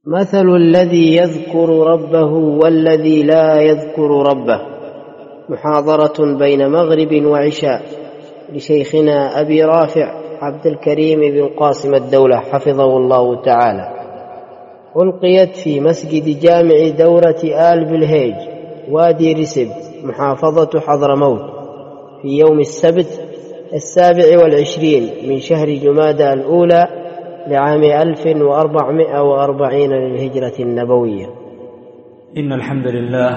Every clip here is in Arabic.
مثل الذي يذكر ربه والذي لا يذكر ربه. محاضرة بين مغرب وعشاء لشيخنا أبي رافع عبد الكريم بن قاسم الدولة حفظه الله تعالى، ألقيت في مسجد جامع دورة آل بالهيج وادي رسب محافظة حضرموت في يوم السبت 27 من شهر جمادى الأولى لعام 1440 للهجرة النبوية. إن الحمد لله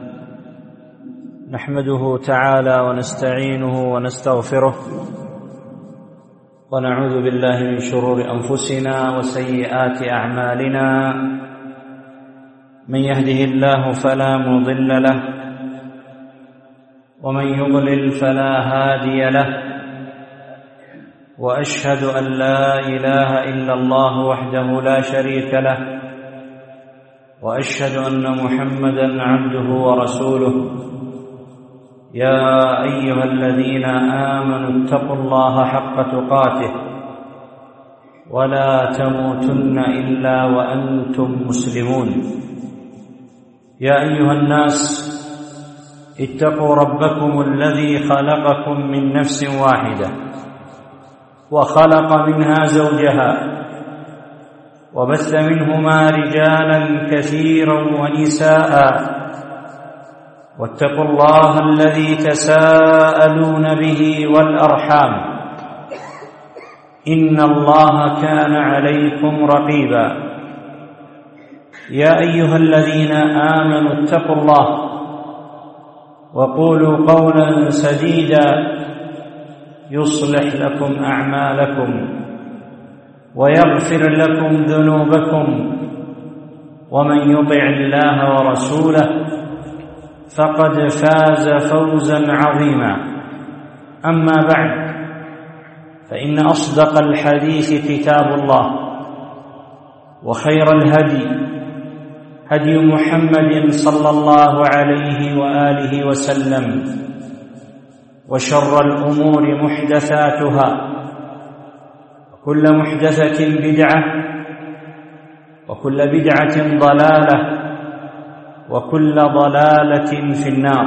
نحمده تعالى ونستعينه ونستغفره ونعوذ بالله من شرور أنفسنا وسيئات أعمالنا. من يهده الله فلا مضل له ومن يضلل فلا هادي له، وأشهد أن لا إله إلا الله وحده لا شريك له، وأشهد أن محمدًا عبده ورسوله. يا أيها الذين آمنوا اتقوا الله حق تقاته ولا تموتن إلا وأنتم مسلمون. يا أيها الناس اتقوا ربكم الذي خلقكم من نفس واحدة وخلق منها زوجها وبث منهما رجالا كثيرا ونساء، واتقوا الله الذي تساءلون به والأرحام إن الله كان عليكم رقيبا. يا أيها الذين آمنوا اتقوا الله وقولوا قولا سديدا يصلح لكم أعمالكم ويغفر لكم ذنوبكم، ومن يطع الله ورسوله فقد فاز فوزا عظيما. أما بعد، فإن أصدق الحديث كتاب الله، وخير الهدي هدي محمد صلى الله عليه وآله وسلم، وشر الأمور محدثاتها، وكل محدثة بدعة، وكل بدعة ضلالة، وكل ضلالة في النار.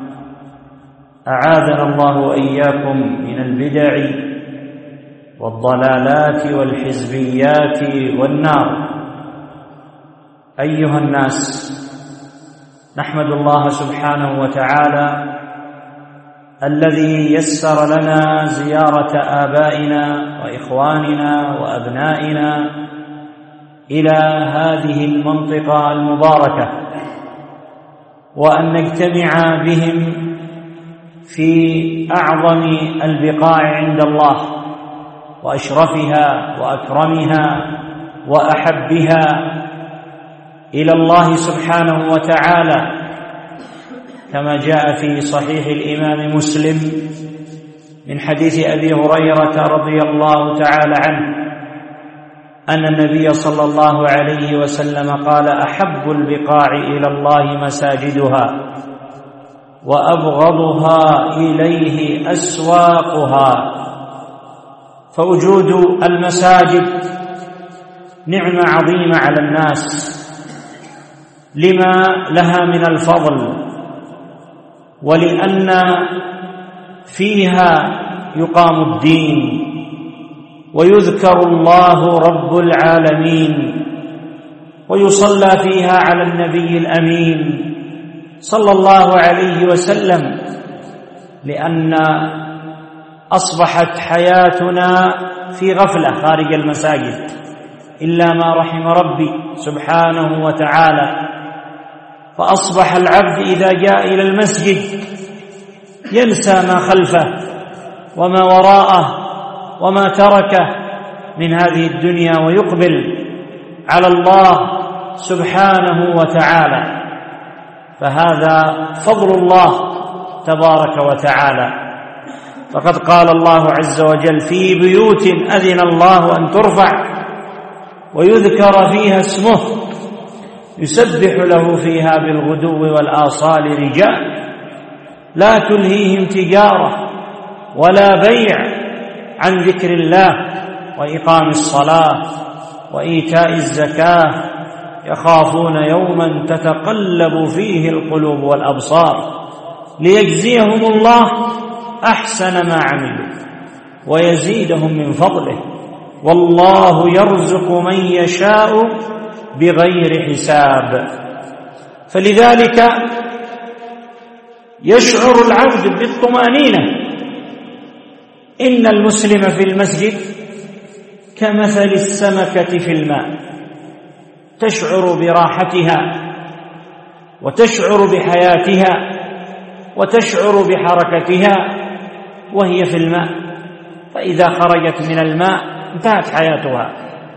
أعاذنا الله وإياكم من البدع والضلالات والحزبيات والنار. أيها الناس، نحمد الله سبحانه وتعالى الذي يسر لنا زيارة آبائنا وإخواننا وأبنائنا إلى هذه المنطقة المباركة، وأن نجتمع بهم في أعظم البقاع عند الله وأشرفها وأكرمها وأحبها إلى الله سبحانه وتعالى، كما جاء في صحيح الإمام مسلم من حديث أبي هريرة رضي الله تعالى عنه أن النبي صلى الله عليه وسلم قال: أحب البقاع إلى الله مساجدها، وأبغضها إليه أسواقها. فوجود المساجد نعمة عظيمة على الناس لما لها من الفضل، ولأن فيها يقام الدين ويذكر الله رب العالمين، ويصلى فيها على النبي الأمين صلى الله عليه وسلم، لأن أصبحت حياتنا في غفلة خارج المساجد إلا ما رحم ربي سبحانه وتعالى. فأصبح العبد إذا جاء إلى المسجد ينسى ما خلفه وما وراءه وما تركه من هذه الدنيا، ويقبل على الله سبحانه وتعالى. فهذا فضل الله تبارك وتعالى. فقد قال الله عز وجل: في بيوت أذن الله أن ترفع ويذكر فيها اسمه يسبح له فيها بالغدو والآصال رجال لا تلهيهم تجارة ولا بيع عن ذكر الله وإقام الصلاة وإيتاء الزكاة يخافون يوما تتقلب فيه القلوب والأبصار ليجزيهم الله أحسن ما عملوا ويزيدهم من فضله والله يرزق من يشاء بغير حساب. فلذلك يشعر العبد بالطمأنينة. إن المسلم في المسجد كمثل السمكة في الماء، تشعر براحتها وتشعر بحياتها وتشعر بحركتها وهي في الماء، فإذا خرجت من الماء انتهت حياتها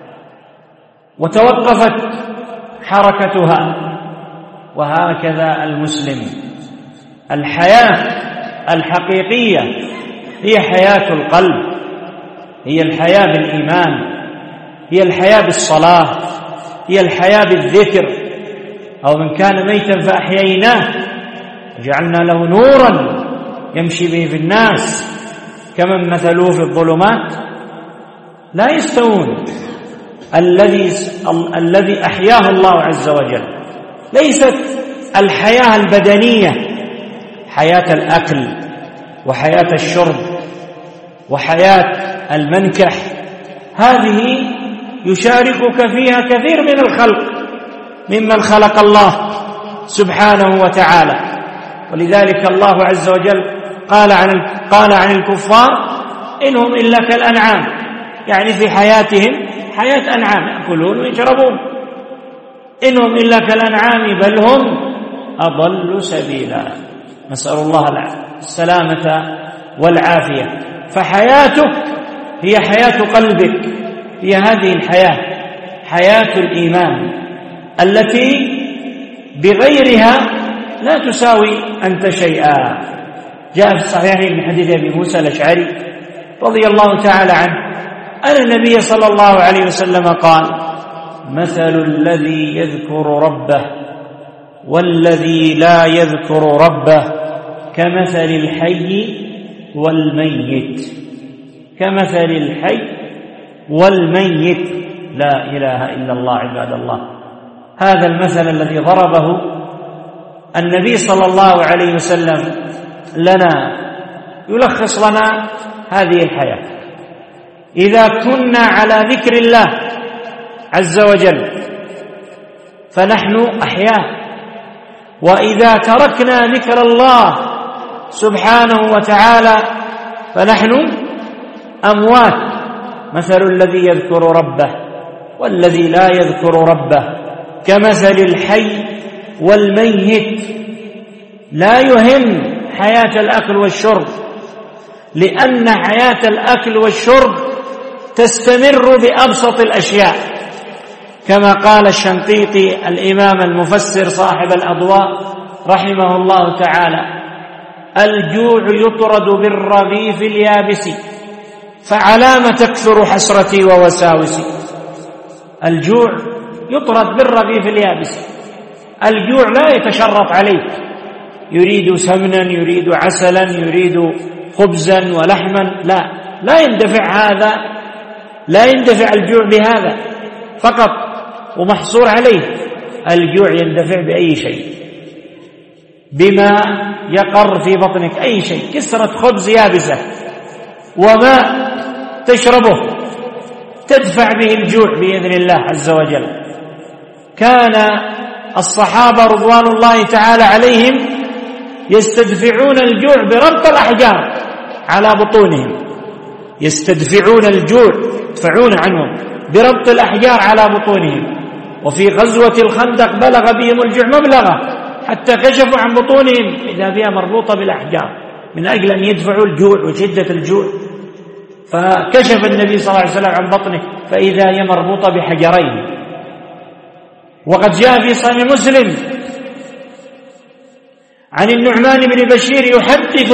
وتوقفت حركتها. وهكذا المسلم، الحياة الحقيقية هي حياة القلب، هي الحياة بالإيمان، هي الحياة بالصلاة، هي الحياة بالذكر. أو من كان ميتا فأحييناه وجعلنا له نورا يمشي به في الناس كمن مثلوه في الظلمات. لا يستوون. الذي أحياه الله عز وجل ليست الحياة البدنية، حياة الأكل وحياة الشرب وحياة المنكح، هذه يشاركك فيها كثير من الخلق ممن خلق الله سبحانه وتعالى. ولذلك الله عز وجل قال عن الكفار إنهم إلا كالأنعام، يعني في حياتهم حياة أنعام يأكلون ويشربون. إنهم إلا كالأنعام بل هم أضل سبيلا. نسأل الله السلامة والعافية. فحياتك هي حياة قلبك، هي هذه الحياة، حياة الإيمان التي بغيرها لا تساوي أنت شيئا. جاء في الصحيحين من حديث أبي موسى الأشعري رضي الله تعالى عنه أن النبي صلى الله عليه وسلم قال: مثل الذي يذكر ربه والذي لا يذكر ربه كمثل الحي والميت، كمثل الحي والميت. لا إله إلا الله. عباد الله، هذا المثل الذي ضربه النبي صلى الله عليه وسلم لنا يلخص لنا هذه الحياة. إذا كنا على ذكر الله عز وجل فنحن أحياء، وإذا تركنا ذكر الله سبحانه وتعالى فنحن أموات. مثل الذي يذكر ربه والذي لا يذكر ربه كمثل الحي والميت. لا يهم حياة الأكل والشرب، لأن حياة الأكل والشرب تستمر بأبسط الأشياء، كما قال الشنقيطي الإمام المفسر صاحب الأضواء رحمه الله تعالى: الجوع يطرد بالرغيف اليابس فعلام تكثر حسرتي ووساوسي. الجوع يطرد بالرغيف اليابس. الجوع لا يتشرط عليك، يريد سمنا، يريد عسلا، يريد خبزا ولحما. لا يندفع هذا، لا يندفع الجوع بهذا فقط ومحصور عليه. الجوع يندفع بأي شيء، بما يقر في بطنك، أي شيء، كسرة خبز يابسة وماء تشربه تدفع به الجوع بإذن الله عز وجل. كان الصحابة رضوان الله تعالى عليهم يستدفعون الجوع بربط الأحجار على بطونهم، يستدفعون الجوع، يدفعون عنهم بربط الأحجار على بطونهم. وفي غزوة الخندق بلغ بهم الجوع مبلغه حتى كشفوا عن بطونهم إذا بها مربوطة بالأحجار من أجل أن يدفعوا الجوع وشدة الجوع. فكشف النبي صلى الله عليه وسلم عن بطنه فإذا هي مربوطة بحجرين. وقد جاء في صحيح مسلم عن النعمان بن بشير يحدث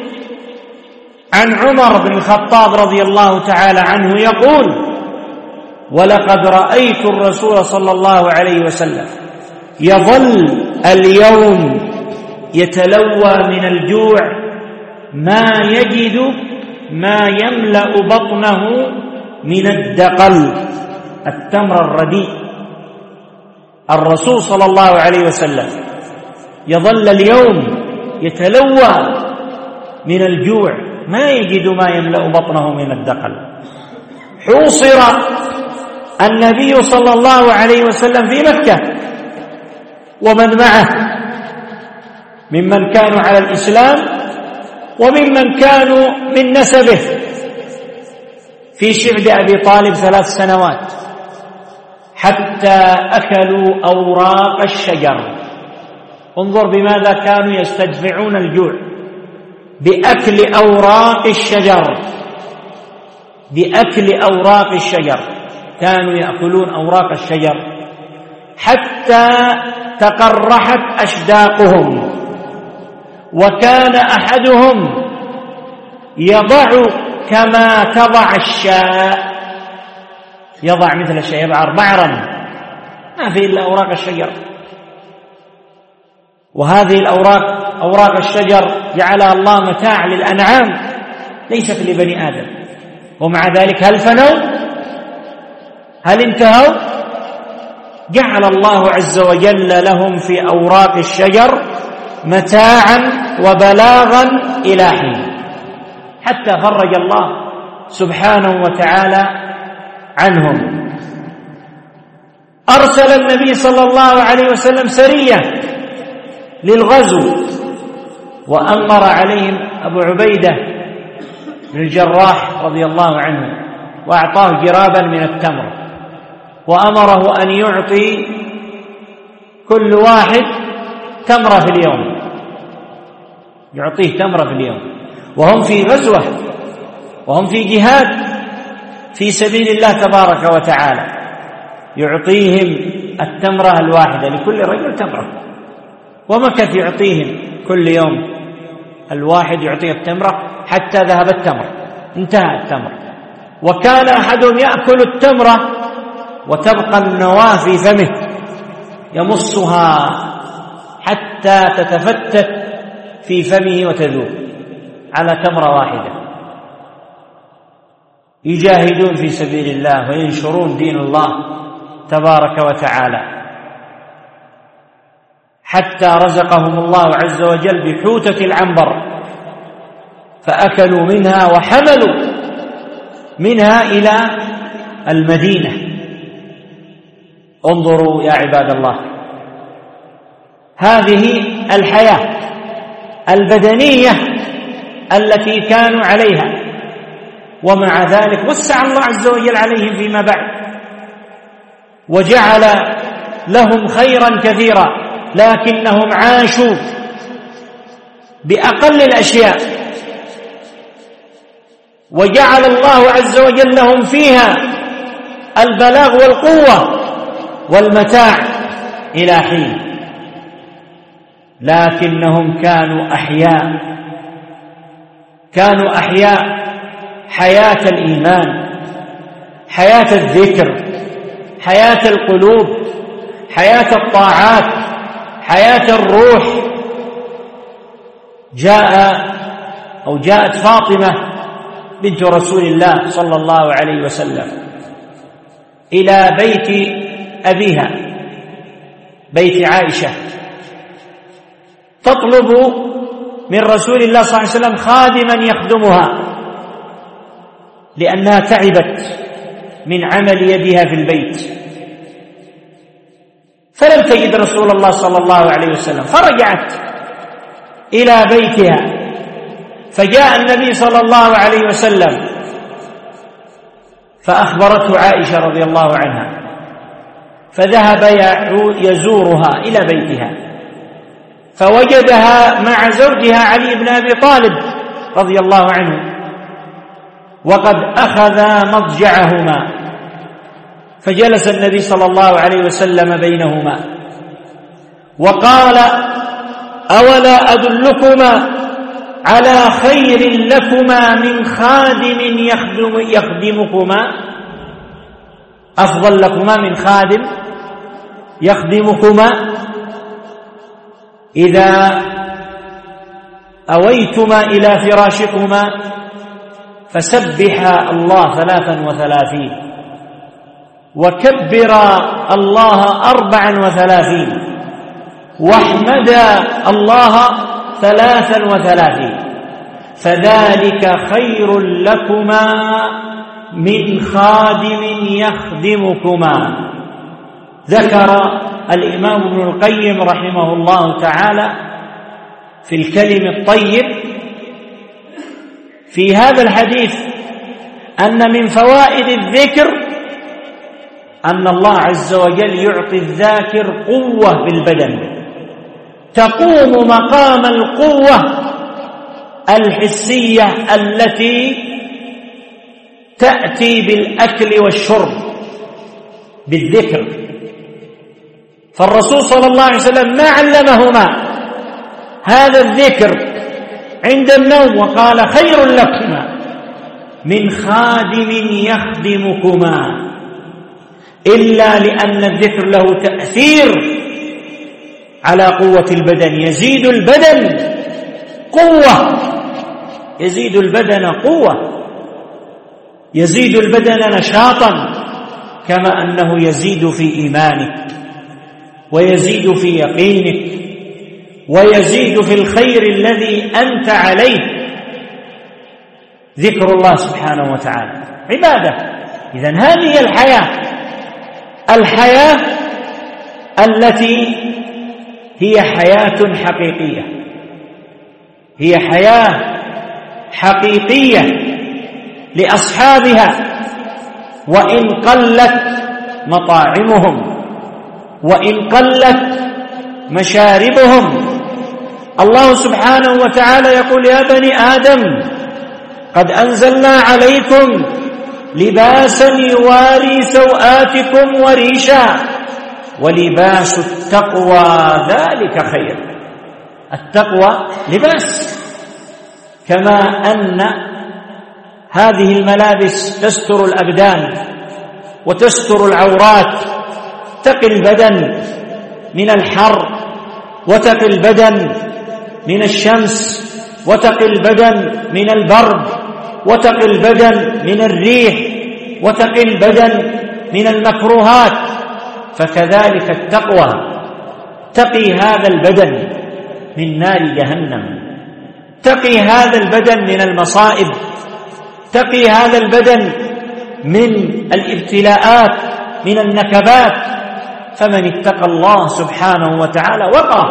عن عمر بن الخطاب رضي الله تعالى عنه يقول: ولقد رأيت الرسول صلى الله عليه وسلم يظل اليوم يتلوى من الجوع ما يجد ما يملأ بطنه من الدقل، التمر الرديء الرسول صلى الله عليه وسلم يظل اليوم يتلوى من الجوع، ما يجد ما يملأ بطنه من الدقل. حوصر النبي صلى الله عليه وسلم في مكة ومن معه ممن كانوا على الإسلام وممن كانوا من نسبه في شعب أبي طالب 3 سنوات، حتى أكلوا أوراق الشجر. انظر بماذا كانوا يستدفعون الجوع، بأكل أوراق الشجر، بأكل أوراق الشجر، كانوا يأكلون أوراق الشجر حتى تقرحت أشداقهم. وكان أحدهم يضع كما تضع الشاء، يضع مثل الشاء، يبعر بعرا ما في إلا أوراق الشجر. وهذه الأوراق أوراق الشجر جعلها الله متاع للأنعام ليست لبني آدم، ومع ذلك هل فنوا؟ هل انتهوا؟ جعل الله عز وجل لهم في أوراق الشجر متاعا وبلاغا إلى حين، حتى فرج الله سبحانه وتعالى عنهم. أرسل النبي صلى الله عليه وسلم سرية للغزو، وأمر عليهم أبو عبيدة بن الجراح رضي الله عنه، وأعطاه جرابا من التمر، وأمره أن يعطي كل واحد تمرة في اليوم، يعطيه تمرة في اليوم، وهم في غزوة وهم في جهاد في سبيل الله تبارك وتعالى، يعطيهم التمرة الواحدة، لكل رجل تمرة. ومكث يعطيهم كل يوم الواحد يعطيه التمرة حتى ذهب التمر، انتهى التمر. وكان أحدهم يأكل التمرة وتبقى النواة في فمه يمصها حتى تتفتت في فمه وتذوب على تمرة واحدة. يجاهدون في سبيل الله وينشرون دين الله تبارك وتعالى، حتى رزقهم الله عز وجل بحوتة العنبر، فأكلوا منها وحملوا منها إلى المدينة. انظروا يا عباد الله، هذه الحياة البدنية التي كانوا عليها، ومع ذلك وسع الله عز وجل عليهم فيما بعد وجعل لهم خيرا كثيرا، لكنهم عاشوا بأقل الأشياء، وجعل الله عز وجل لهم فيها البلاغ والقوة والمتاع إلى حين، لكنهم كانوا أحياء حياة الإيمان، حياة الذكر، حياة القلوب، حياة الطاعات، حياة الروح. جاءت فاطمة بنت رسول الله صلى الله عليه وسلم إلى بيت أبيها، بيت عائشة، تطلب من رسول الله صلى الله عليه وسلم خادما يخدمها، لأنها تعبت من عمل يدها في البيت، فلم تجد رسول الله صلى الله عليه وسلم، فرجعت إلى بيتها، فجاء النبي صلى الله عليه وسلم فأخبرته عائشة رضي الله عنها، فذهب يزورها إلى بيتها، فوجدها مع زوجها علي بن أبي طالب رضي الله عنه، وقد أخذا مضجعهما، فجلس النبي صلى الله عليه وسلم بينهما وقال: أولا أدلكما على خير لكما من خادم يخدمكما؟ أفضل لكما من خادم يخدمكما. إذا أويتما إلى فراشكما فسبحا الله 33 وكبرا الله 34 واحمد الله 33 فذلك خير لكما من خادم يخدمكما. ذكر الإمام ابن القيم رحمه الله تعالى في الكلم الطيب في هذا الحديث أن من فوائد الذكر أن الله عز وجل يعطي الذاكر قوة بالبدن تقوم مقام القوة الحسية التي تأتي بالأكل والشرب بالذكر. فالرسول صلى الله عليه وسلم ما علمهما هذا الذكر عند النوم وقال خير لكما من خادم يخدمكما إلا لأن الذكر له تأثير على قوة البدن، يزيد البدن قوة، يزيد البدن قوة، يزيد البدن نشاطا، كما أنه يزيد في إيمانك ويزيد في يقينك ويزيد في الخير الذي أنت عليه. ذكر الله سبحانه وتعالى عبادة. إذن هذه الحياة التي هي حياة حقيقية، هي حياة حقيقية لأصحابها وإن قلت مطاعمهم وإن قلت مشاربهم. الله سبحانه وتعالى يقول يا بني آدم قد أنزلنا عليكم لباسا يواري سوآتكم وريشا ولباس التقوى ذلك خير. التقوى لباس، كما أن هذه الملابس تستر الأبدان وتستر العورات، تقي البدن من الحر وتقي البدن من الشمس وتقي البدن من البرد وتقي البدن من الريح وتقي البدن من المكروهات. فكذلك التقوى تقي هذا البدن من نار جهنم، تقي هذا البدن من المصائب، تقي هذا البدن من الابتلاءات، من النكبات. فمن اتقى الله سبحانه وتعالى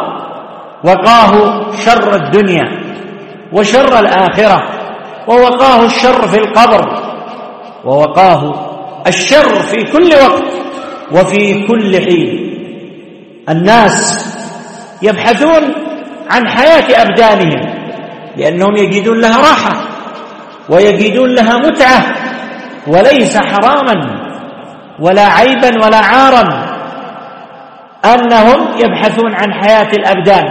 وقاه شر الدنيا وشر الآخرة، ووقاه الشر في القبر، ووقاه الشر في كل وقت وفي كل حين. الناس يبحثون عن حياة أبدانهم لأنهم يجدون لها راحة ويجدون لها متعة، وليس حراما ولا عيبا ولا عارا أنهم يبحثون عن حياة الأبدان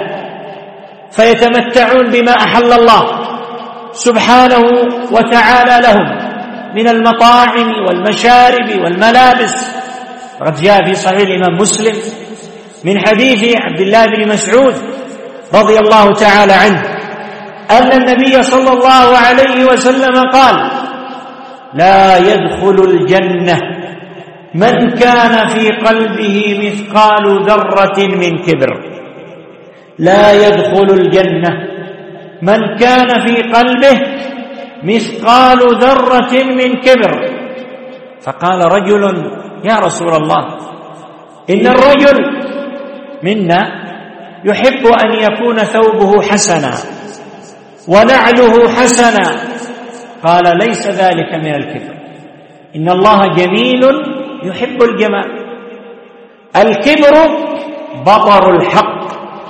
فيتمتعون بما أحل الله سبحانه وتعالى لهم من المطاعم والمشارب والملابس. وقد جاء في صحيح الإمام مسلم من حديث عبد الله بن مسعود رضي الله تعالى عنه أن النبي صلى الله عليه وسلم قال لا يدخل الجنة من كان في قلبه مثقال ذرة من كبر. لا يدخل الجنة من كان في قلبه مثقال ذرة من كبر. فقال رجل يا رسول الله إن الرجل منا يحب أن يكون ثوبه حسنا ونعله حسنا. قال ليس ذلك من الكبر، إن الله جميل يحب الجمال. الكبر بطر الحق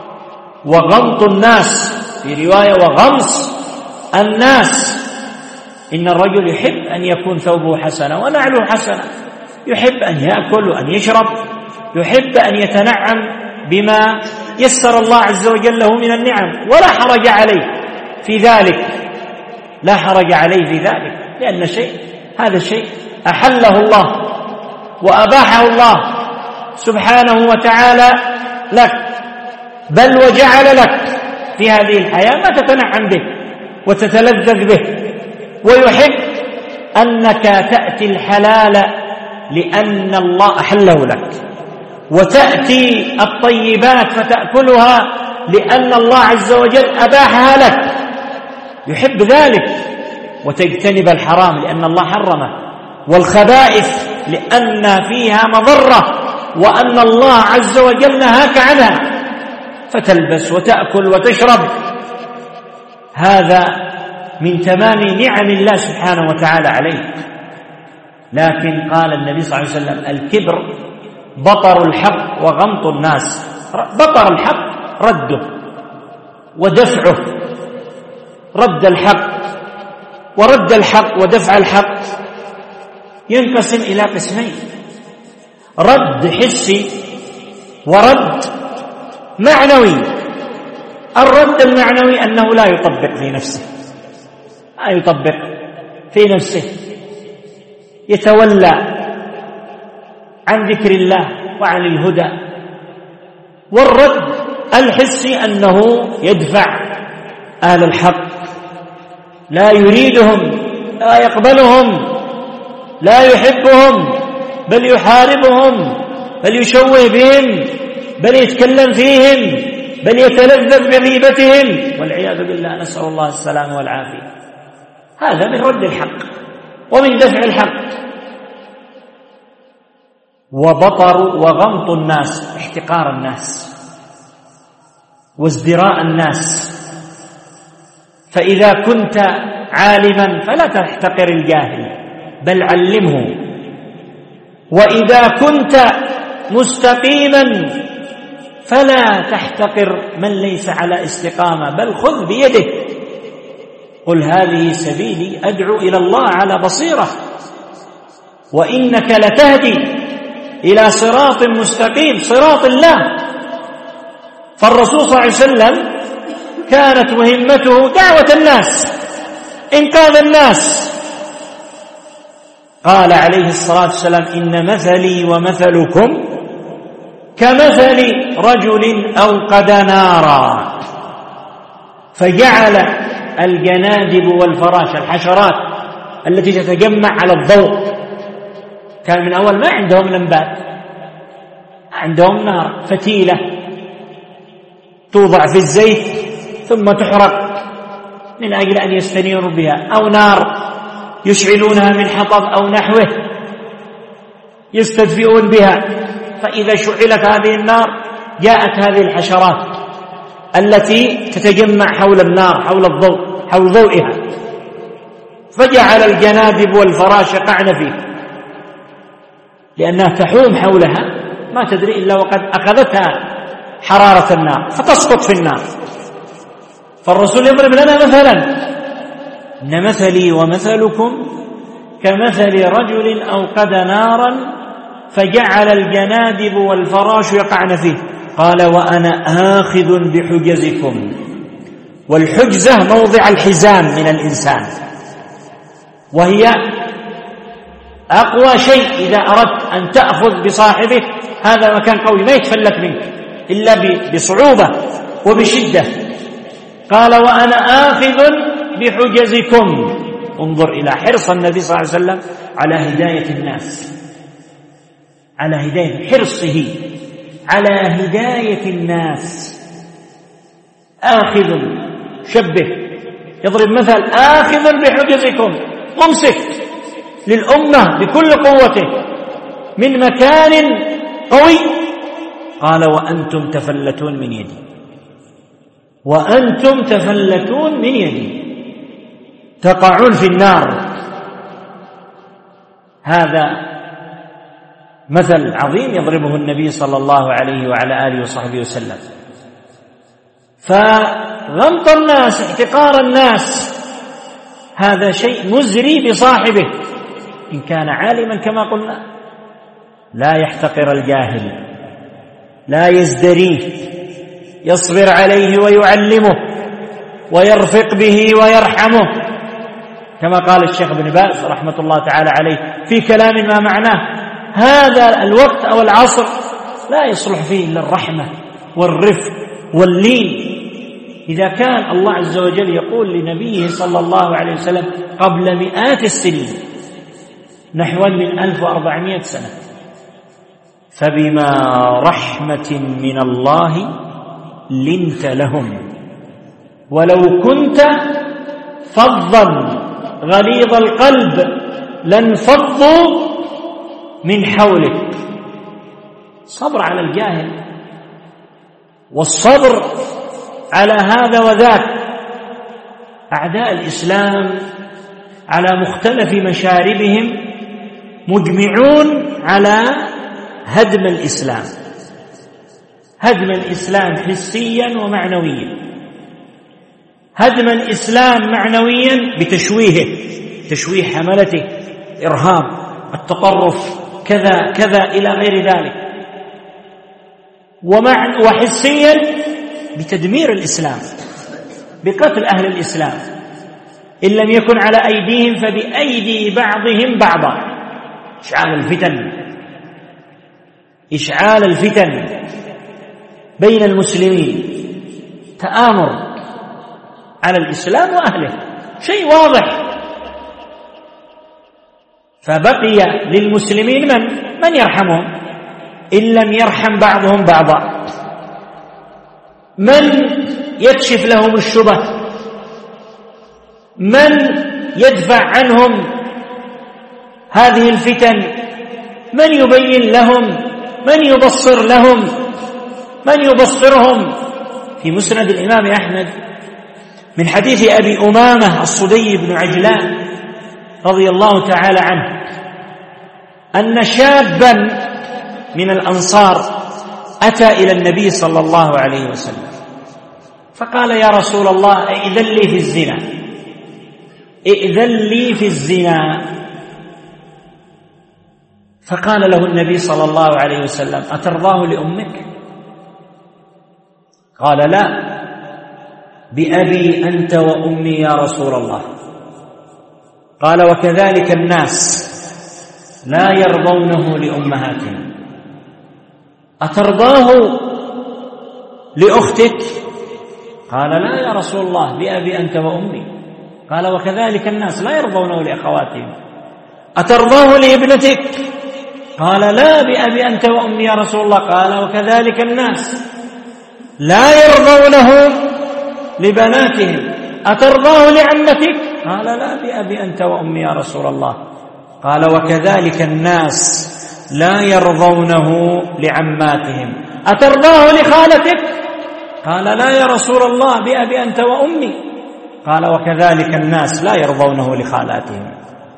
وغمط الناس، في رواية وغمص الناس. إن الرجل يحب أن يكون ثوبه حسنا ونعله حسنا، يحب أن يأكل وأن يشرب، يحب أن يتنعم بما يسر الله عز وجل له من النعم، ولا حرج عليه في ذلك، لا حرج عليه في ذلك، لأن هذا الشيء أحله الله وأباحه الله سبحانه وتعالى لك، بل وجعل لك في هذه الحياة ما تتنعم به وتتلذذ به، ويحب أنك تأتي الحلال لأن الله أحله لك وتأتي الطيبات فتأكلها لأن الله عز وجل أباحها لك، يحب ذلك، وتجتنب الحرام لأن الله حرمه، والخبائث لأن فيها مضرة وأن الله عز وجل نهاك عنها، فتلبس وتأكل وتشرب. هذا من تمام نعم الله سبحانه وتعالى عليك. لكن قال النبي صلى الله عليه وسلم: الكبر بطر الحق وغمط الناس. بطر الحق رده ودفعه، رد الحق ورد الحق ودفع الحق ينقسم إلى قسمين: رد حسي ورد معنوي. الرد المعنوي أنه لا يطبق في نفسه، لا يطبق في نفسه، يتولى عن ذكر الله وعن الهدى. والرد الحسي أنه يدفع أهل الحق، لا يريدهم، لا يقبلهم، لا يحبهم، بل يحاربهم، بل يشوه بهم، بل يتكلم فيهم، بل يتلذذ بغيبتهم، والعياذ بالله، نسأل الله السلامة والعافية. هذا من رد الحق ومن دفع الحق. وبطر وغمط الناس، احتقار الناس وازدراء الناس. فإذا كنت عالما فلا تحتقر الجاهل بل علمه، وإذا كنت مستقيما فلا تحتقر من ليس على استقامة، بل خذ بيده. قل هذه سبيلي أدعو إلى الله على بصيرة وإنك لتهدي إلى صراط مستقيم، صراط الله. فالرسول صلى الله عليه وسلم كانت مهمته دعوة الناس، إنقاذ الناس. قال عليه الصلاة والسلام: إن مثلي ومثلكم كمثل رجل أوقد نارا فجعل الجنادب والفراش، الحشرات التي تتجمع على الضوء، كان من أول ما عندهم لمبات، عندهم نار فتيلة توضع في الزيت ثم تحرق من أجل أن يستنيروا بها، أو نار يشعلونها من حطب أو نحوه يستدفئون بها. فإذا شعلت هذه النار جاءت هذه الحشرات التي تتجمع حول النار، حول الضوء، حول ضوئها، فجعل الجنادب والفراش يقعن فيه، لأنها تحوم حولها ما تدري إلا وقد أخذتها حرارة النار فتسقط في النار. فالرسول يضرب لنا مثلا: إن مثلي ومثلكم كمثل رجل أوقد نارا فجعل الجنادب والفراش يقعن فيه، قال: وأنا آخذ بحجزكم. والحجزة موضع الحزام من الإنسان، وهي أقوى شيء إذا أردت أن تأخذ بصاحبه، هذا مكان قوي ما يتفلت منك إلا بصعوبة وبشدة. قال: وأنا آخذ بحجزكم. انظر إلى حرص النبي صلى الله عليه وسلم على هداية الناس، على هداية، حرصه على هداية الناس. آخذ، شبه، يضرب مثل: آخذ بحجزكم، ممسك للأمة بكل قوته من مكان قوي. قال: وأنتم تفلتون من يدي، وأنتم تفلتون من يدي، تقعون في النار. هذا مثل عظيم يضربه النبي صلى الله عليه وعلى آله وصحبه وسلم. فغمط الناس، احتقار الناس، هذا شيء مزري بصاحبه إن كان عالما كما قلنا. لا يحتقر الجاهل، لا يزدريه، يصبر عليه ويعلمه ويرفق به ويرحمه، كما قال الشيخ ابن باز رحمة الله تعالى عليه في كلام ما معناه: هذا الوقت أو العصر لا يصلح فيه إلا الرحمة والرفق واللين. إذا كان الله عز وجل يقول لنبيه صلى الله عليه وسلم قبل مئات السنين، نحو من 1400 سنة، فبما رحمة من الله لنت لهم ولو كنت فظا غليظ القلب لانفضوا من حولك. صبر على الجاهل، والصبر على هذا وذاك. أعداء الإسلام على مختلف مشاربهم مجمعون على هدم الإسلام، هدم الإسلام حسيا ومعنويا. هدم الإسلام معنويا بتشويهه، تشويه حملته، إرهاب، التطرف، كذا كذا إلى غير ذلك. وحسيا بتدمير الإسلام، بقتل أهل الإسلام، إن لم يكن على أيديهم فبأيدي بعضهم بعضا. إشعال الفتن، إشعال الفتن بين المسلمين، تآمر على الإسلام وأهله، شيء واضح. فبقي للمسلمين من يرحمهم إن لم يرحم بعضهم بعضا، من يكشف لهم الشبه، من يدفع عنهم هذه الفتن، من يبين لهم، من يبصر لهم، من يبصرهم. في مسند الإمام أحمد من حديث أبي أمامة الصدي بن عجلان رضي الله تعالى عنه أن شابا من الأنصار أتى إلى النبي صلى الله عليه وسلم فقال: يا رسول الله، ائذن لي في الزنا، ائذن لي في الزنا. فقال له النبي صلى الله عليه وسلم: أترضاه لأمك؟ قال: لا، بأبي أنت وأمي يا رسول الله. قال: وكذلك الناس لا يرضونه لأمهاتهم. أترضاه لأختك؟ قال: لا يا رسول الله، بأبي أنت وأمي. قال: وكذلك الناس لا يرضونه لأخواتهم. أترضاه لابنتك؟ قال: لا، بأبي أنت وأمي يا رسول الله. قال: وكذلك الناس لا يرضونه لبناتهم. أترضاه لعمتك؟ قال: لا، بأبي أنت وأمي يا رسول الله. قال: وكذلك الناس لا يرضونه لعماتهم. أترضاه لخالتك؟ قال: لا يا رسول الله، بأبي أنت وأمي. قال: وكذلك الناس لا يرضونه لخالاتهم.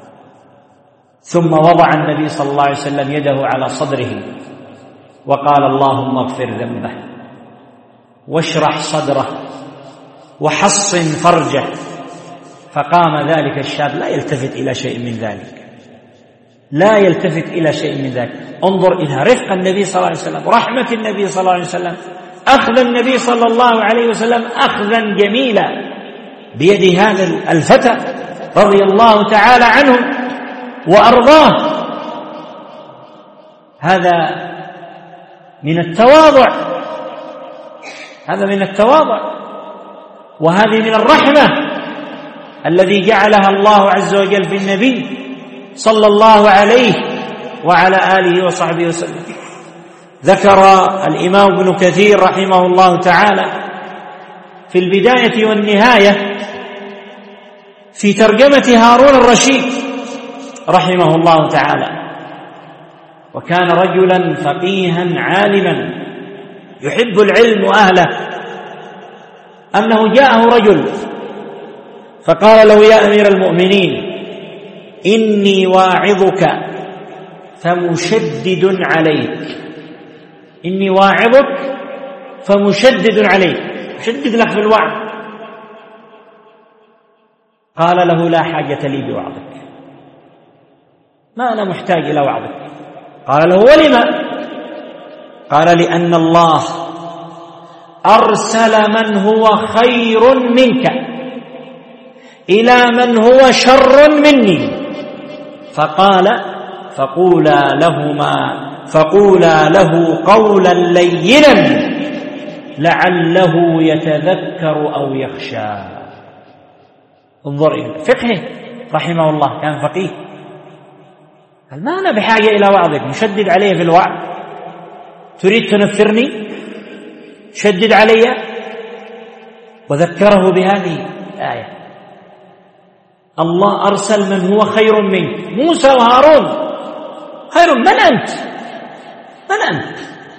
ثم وضع النبي صلى الله عليه وسلم يده على صدره وقال: اللهم اغفر ذنبه واشرح صدره وحصن فرجه. فقام ذلك الشاب لا يلتفت إلى شيء من ذلك، لا يلتفت إلى شيء من ذلك. انظر إلى رفق النبي صلى الله عليه وسلم، رحمة النبي صلى الله عليه وسلم، أخذ النبي صلى الله عليه وسلم أخذا جميلا بيد هذا الفتى رضي الله تعالى عنه وأرضاه. هذا من التواضع، هذا من التواضع، وهذه من الرحمة الذي جعلها الله عز وجل في النبي صلى الله عليه وعلى آله وصحبه وسلم. ذكر الإمام ابن كثير رحمه الله تعالى في البداية والنهاية في ترجمة هارون الرشيد رحمه الله تعالى: وكان رجلا فقيها عالما يحب العلم وأهله، أنه جاءه رجل فقال له: يا أمير المؤمنين، إني واعظك فمشدد عليك، إني واعظك فمشدد عليك، أشدد لك في الوعظ. قال له: لا حاجة لي بوعظك، ما أنا محتاج إلى وعظك. قال له: ولما؟ قال: لأن الله أرسل من هو خير منك إلى من هو شر مني، فقولا له قولا لينا لعله يتذكر أو يخشى. انظر إلى فقهه رحمه الله، كان فقيه. قال: ما أنا بحاجة إلى وعظك، مشدد عليه في الوعظ، تريد تنفرني؟ شدد علي. وذكره بهذه الآية: الله أرسل من هو خير منك، موسى وهارون خير. من أنت؟ من أنت؟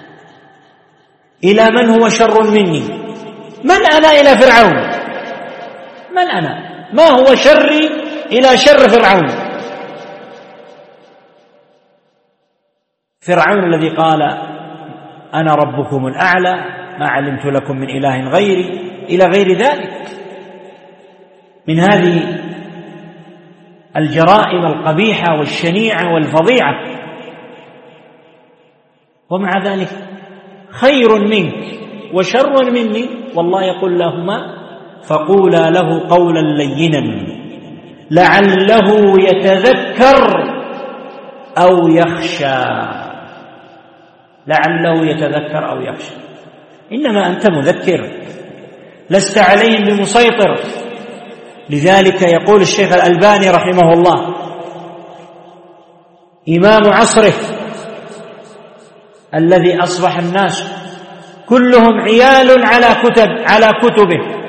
إلى من هو شر مني؟ من أنا إلى فرعون؟ من أنا؟ ما هو شري إلى شر فرعون؟ فرعون الذي قال أنا ربكم الأعلى ما علمت لكم من إله غيري، إلى غير ذلك من هذه الجرائم القبيحة والشنيعة والفظيعة. ومع ذلك خير منك وشر مني، والله يقول لهما: فقولا له قولا لينا لعله يتذكر أو يخشى. لعله يتذكر أو يخشى. إنما أنت مذكر، لست عليهم بمسيطر. لذلك يقول الشيخ الألباني رحمه الله إمام عصره الذي أصبح الناس كلهم عيال على كتبه،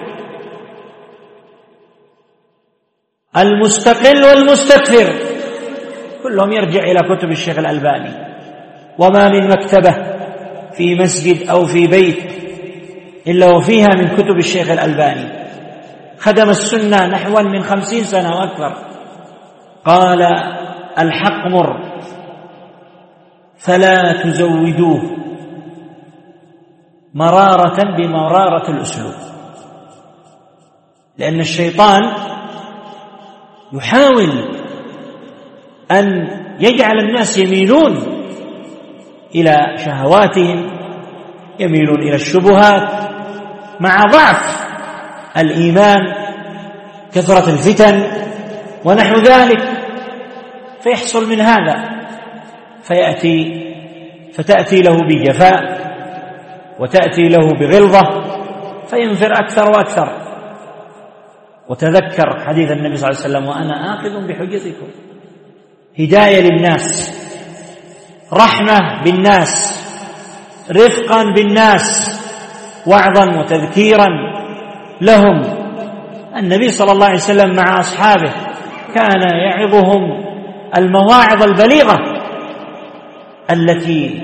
المستقل والمستكثر كلهم يرجع إلى كتب الشيخ الألباني. وما من مكتبة في مسجد أو في بيت إلا وفيها من كتب الشيخ الألباني. خدم السنة نحو من 50 سنة وأكثر. قال: الحق مر فلا تزودوه مرارة بمرارة الأسلوب، لأن الشيطان يحاول أن يجعل الناس يميلون إلى شهواتهم، يميلون إلى الشبهات مع ضعف الإيمان، كثرة الفتن ونحو ذلك، فيحصل من هذا فتأتي له بجفاء وتأتي له بغلظة فينفر أكثر وأكثر. وتذكر حديث النبي صلى الله عليه وسلم: وأنا آخذ بحجتكم. هداية للناس، رحمة بالناس، رفقا بالناس، وعظا وتذكيرا لهم. النبي صلى الله عليه وسلم مع أصحابه كان يعظهم المواعظ البليغة التي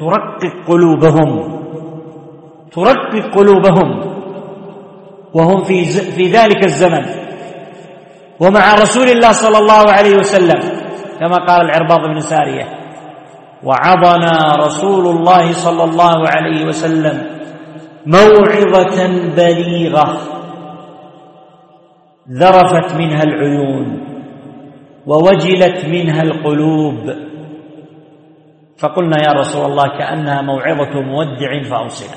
ترقق قلوبهم وهم في ذلك الزمن. ومع رسول الله صلى الله عليه وسلم كما قال العرباض بن سارية: وعظنا رسول الله صلى الله عليه وسلم موعظة بليغة ذرفت منها العيون ووجلت منها القلوب، فقلنا: يا رسول الله كأنها موعظة مودع فأوصنا.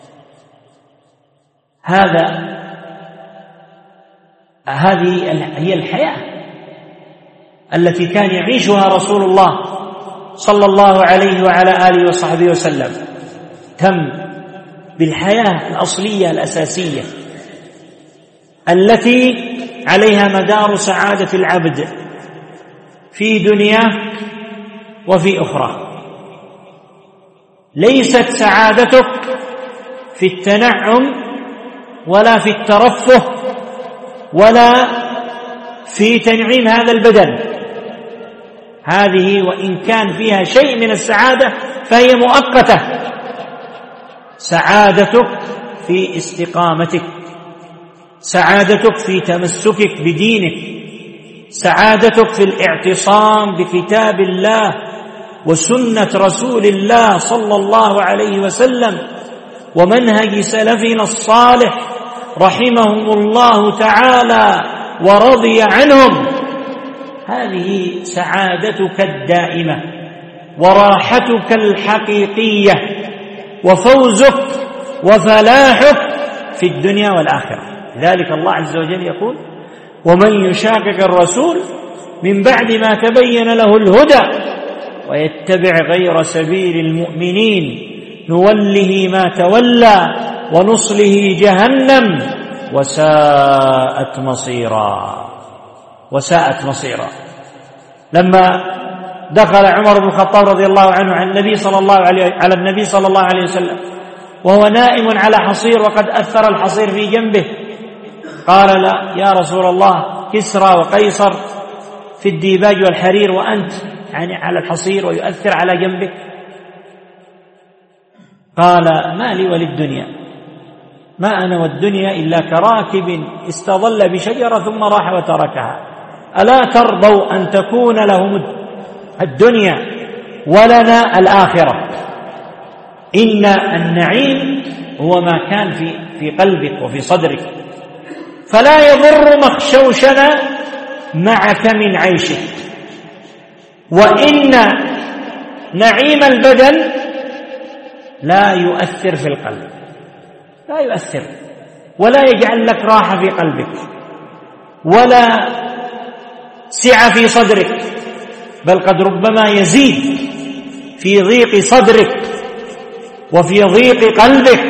هذه هي الحياة التي كان يعيشها رسول الله صلى الله عليه وعلى آله وصحبه وسلم. تم بالحياة الأصلية الأساسية التي عليها مدار سعادة العبد في دنياه وفي أخرى. ليست سعادتك في التنعم ولا في الترفه ولا في تنعيم هذا البدن، هذه وإن كان فيها شيء من السعادة فهي مؤقتة. سعادتك في استقامتك، سعادتك في تمسكك بدينك، سعادتك في الاعتصام بكتاب الله وسنة رسول الله صلى الله عليه وسلم ومنهج سلفنا الصالح رحمهم الله تعالى ورضي عنهم. هذه سعادتك الدائمة وراحتك الحقيقية وفوزك وفلاحك في الدنيا والآخرة. لذلك الله عز وجل يقول: ومن يشاقق الرسول من بعد ما تبين له الهدى ويتبع غير سبيل المؤمنين نوله ما تولى ونصله جهنم وساءت مصيرا. لما دخل عمر بن الخطاب رضي الله عنه على النبي صلى الله عليه وسلم وهو نائم على حصير وقد أثر الحصير في جنبه، قال: لا يا رسول الله، كسرى وقيصر في الديباج والحرير وأنت يعني على الحصير ويؤثر على جنبك. قال: ما لي وللدنيا، ما أنا والدنيا إلا كراكب استظل بشجرة ثم راح وتركها، ألا ترضوا أن تكون لهم الدنيا ولنا الآخرة؟ إن النعيم هو ما كان في قلبك وفي صدرك، فلا يضر مخشوشنا معك من عيشك، وإن نعيم البدن لا يؤثر في القلب، لا يؤثر ولا يجعل لك راحة في قلبك ولا سعة في صدرك، بل قد ربما يزيد في ضيق صدرك وفي ضيق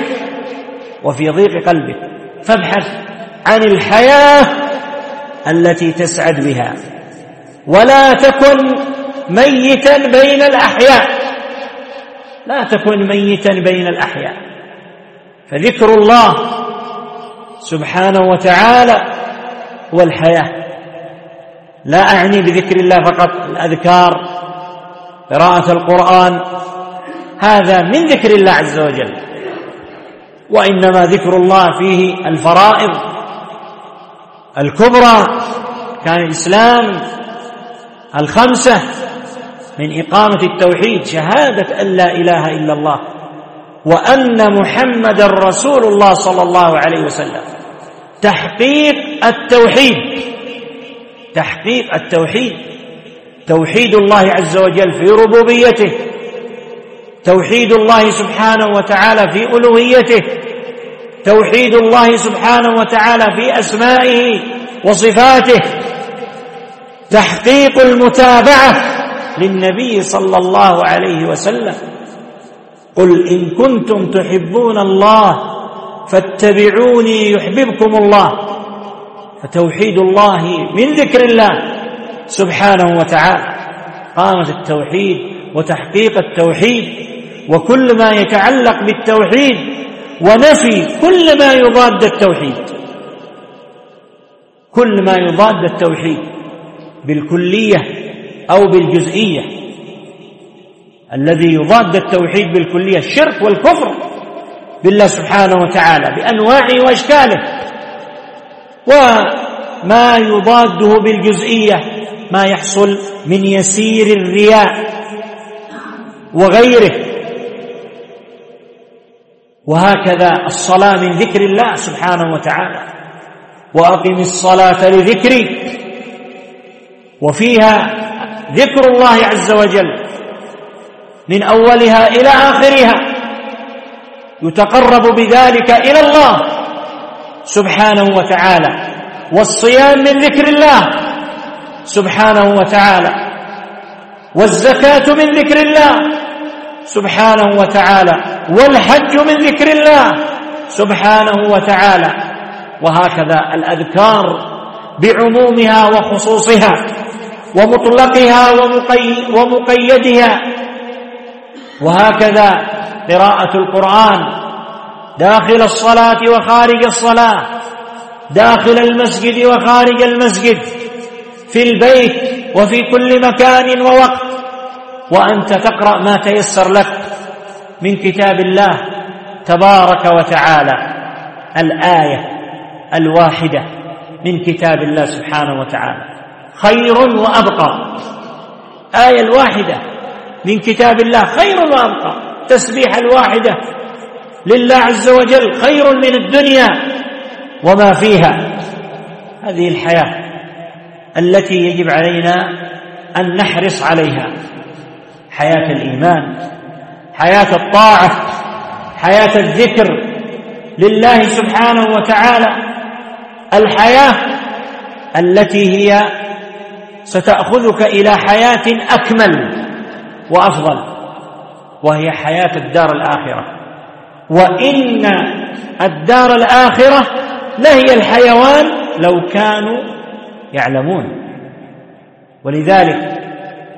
قلبك. فابحث عن الحياة التي تسعد بها، ولا تكن ميتا بين الأحياء، لا تكن ميتا بين الأحياء. فذكر الله سبحانه وتعالى هو الحياة. لا أعني بذكر الله فقط الأذكار، قراءة القرآن، هذا من ذكر الله عز وجل، وإنما ذكر الله فيه الفرائض الكبرى كان الإسلام الخمسة، من إقامة التوحيد، شهادة أن لا إله إلا الله وأن محمد رسول الله صلى الله عليه وسلم، تحقيق التوحيد، توحيد الله عز وجل في ربوبيته، توحيد الله سبحانه وتعالى في ألوهيته، توحيد الله سبحانه وتعالى في أسمائه وصفاته، تحقيق المتابعة للنبي صلى الله عليه وسلم. قل إن كنتم تحبون الله فاتبعوني يحببكم الله. فتوحيد الله من ذكر الله سبحانه وتعالى، قامة التوحيد وتحقيق التوحيد وكل ما يتعلق بالتوحيد، ونفي كل ما يضاد التوحيد، بالكلية أو بالجزئية. الذي يضاد التوحيد بالكلية الشرك والكفر بالله سبحانه وتعالى بأنواعه وأشكاله، وما يضاده بالجزئية ما يحصل من يسير الرياء وغيره. وهكذا الصلاة من ذكر الله سبحانه وتعالى، وأقم الصلاة لذكري، وفيها ذكر الله عز وجل من أولها إلى آخرها، يتقرب بذلك إلى الله سبحانه وتعالى. والصيام من ذكر الله سبحانه وتعالى، والزكاة من ذكر الله سبحانه وتعالى، والحج من ذكر الله سبحانه وتعالى. وهكذا الأذكار بعمومها وخصوصها ومطلقها ومقيدها. وهكذا قراءة القرآن داخل الصلاة وخارج الصلاة، داخل المسجد وخارج المسجد، في البيت وفي كل مكان ووقت، وأنت تقرأ ما تيسر لك من كتاب الله تبارك وتعالى. الآية الواحدة من كتاب الله سبحانه وتعالى خير وأبقى. آية الواحدة من كتاب الله خير وأبقى. تسبيح الواحدة لله عز وجل خير من الدنيا وما فيها. هذه الحياة التي يجب علينا أن نحرص عليها، حياة الإيمان، حياة الطاعة، حياة الذكر لله سبحانه وتعالى، الحياة التي هي ستأخذك إلى حياة أكمل وأفضل، وهي حياة الدار الآخرة. وإن الدار الآخرة لهي الحيوان لو كانوا يعلمون. ولذلك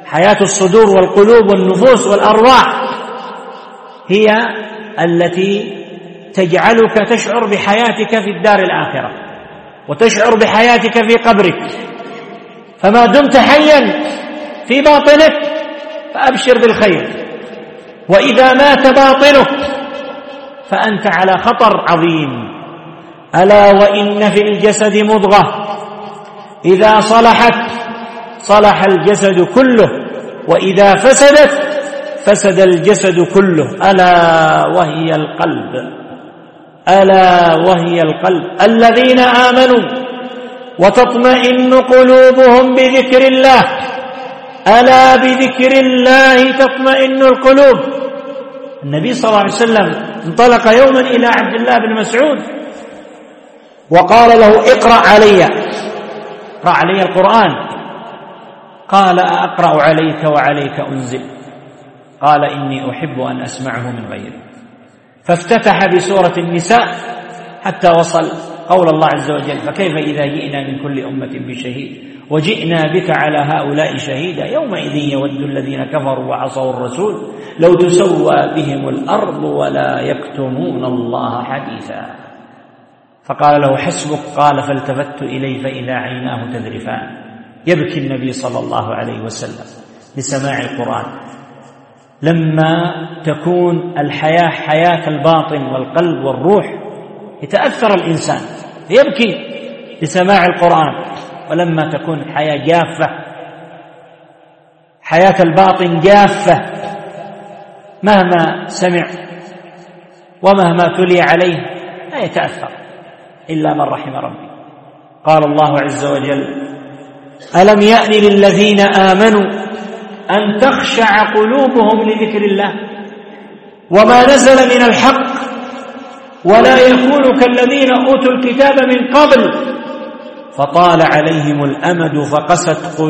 حياة الصدور والقلوب والنفوس والأرواح هي التي تجعلك تشعر بحياتك في الدار الآخرة وتشعر بحياتك في قبرك. فما دمت حيا في باطنك فأبشر بالخير، وإذا مات باطنك فأنت على خطر عظيم. ألا وإن في الجسد مضغة إذا صلحت صلح الجسد كله، وإذا فسدت فسد الجسد كله، ألا وهي القلب. ألا وهي القلب. الذين آمنوا وتطمئن قلوبهم بذكر الله، ألا بذكر الله تطمئن القلوب. النبي صلى الله عليه وسلم انطلق يوما إلى عبد الله بن مسعود وقال له اقرأ علي القرآن. قال أقرأ عليك وعليك أنزل؟ قال إني أحب أن أسمعه من غيري. فافتتح بسورة النساء حتى وصل قول الله عز وجل فكيف إذا جئنا من كل أمة بشهيد وجئنا بك على هؤلاء شهيدا يومئذ يود الذين كفروا وعصوا الرسول لو تسوى بهم الأرض ولا يكتمون الله حديثا. فقال له حسبك. قال فالتفت إليه فإذا عيناه تذرفان. يبكي النبي صلى الله عليه وسلم لسماع القرآن. لما تكون الحياة حياة الباطن والقلب والروح يتأثر الإنسان يبكي لسماع القرآن، ولما تكون الحياة جافة، حياة الباطن جافة، مهما سمع ومهما تلي عليه لا يتأثر إلا من رحم ربي. قال الله عز وجل ألم يأن للذين آمنوا أن تخشع قلوبهم لذكر الله وما نزل من الحق ولا يكونوا كالذين أوتوا الكتاب من قبل فطال عليهم الأمد فقست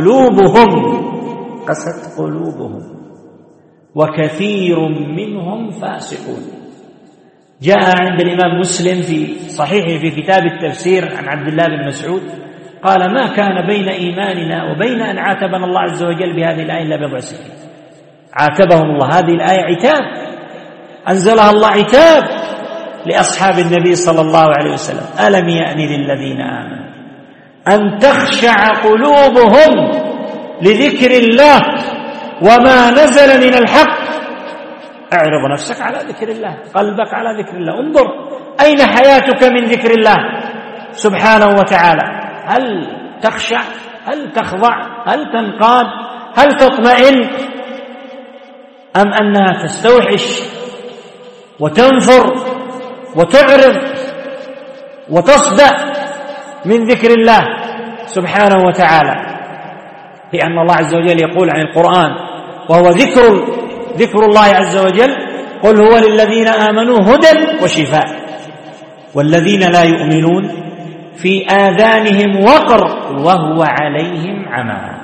قلوبهم وكثير منهم فاسقون. جاء عند الإمام مسلم في صحيحه في كتاب التفسير عن عبد الله بن مسعود قال ما كان بين إيماننا وبين أن عاتبنا الله عز وجل بهذه الآية إلا بضع سنين. عاتبهم الله، هذه الآية عتاب أنزلها الله عتاب لأصحاب النبي صلى الله عليه وسلم. ألم يأن للذين آمنوا أن تخشع قلوبهم لذكر الله وما نزل من الحق. اعرض نفسك على ذكر الله، قلبك على ذكر الله، انظر أين حياتك من ذكر الله سبحانه وتعالى. هل تخشع؟ هل تخضع؟ هل تنقاد؟ هل تطمئن؟ أم أنها تستوحش وتنفر وتعرض وتصدأ من ذكر الله سبحانه وتعالى؟ لأن الله عز وجل يقول عن القرآن وهو ذكر الله عز وجل قل هو للذين آمنوا هدى وشفاء والذين لا يؤمنون في آذانهم وقر وهو عليهم عمى.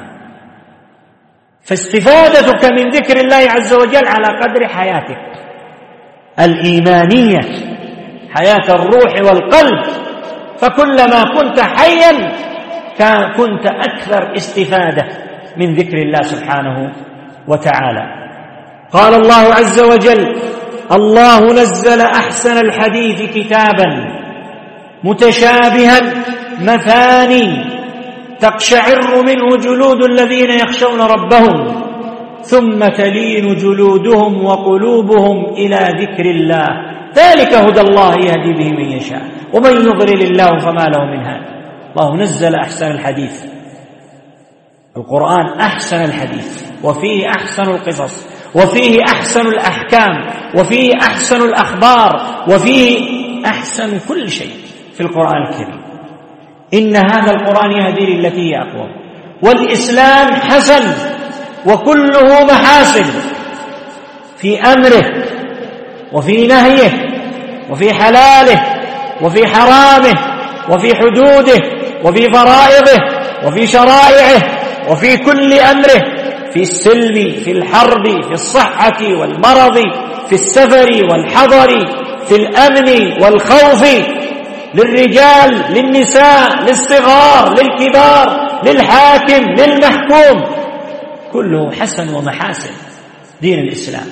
فاستفادتك من ذكر الله عز وجل على قدر حياتك الإيمانية، حياة الروح والقلب. فكلما كنت حيا كنت أكثر استفادة من ذكر الله سبحانه وتعالى. قال الله عز وجل الله نزل أحسن الحديث كتابا متشابها مثاني تقشعر منه جلود الذين يخشون ربهم ثم تلين جلودهم وقلوبهم إلى ذكر الله ذلك هدى الله يهدي به من يشاء ومن يضلل الله فما له من هاد. الله نزل أحسن الحديث، القرآن أحسن الحديث، وفيه أحسن القصص، وفيه أحسن الأحكام، وفيه أحسن الأخبار، وفيه أحسن كل شيء في القرآن الكريم. إن هذا القرآن يهدي للتي هي أقوم. والإسلام حسن وكله محاسن في أمره وفي نهيه وفي حلاله وفي حرامه وفي حدوده وفي فرائضه وفي شرائعه وفي كل أمره، في السلم في الحرب في الصحة والمرض في السفر والحضر في الأمن والخوف، للرجال للنساء للصغار للكبار للحاكم للمحكوم، كله حسن ومحاسن دين الإسلام،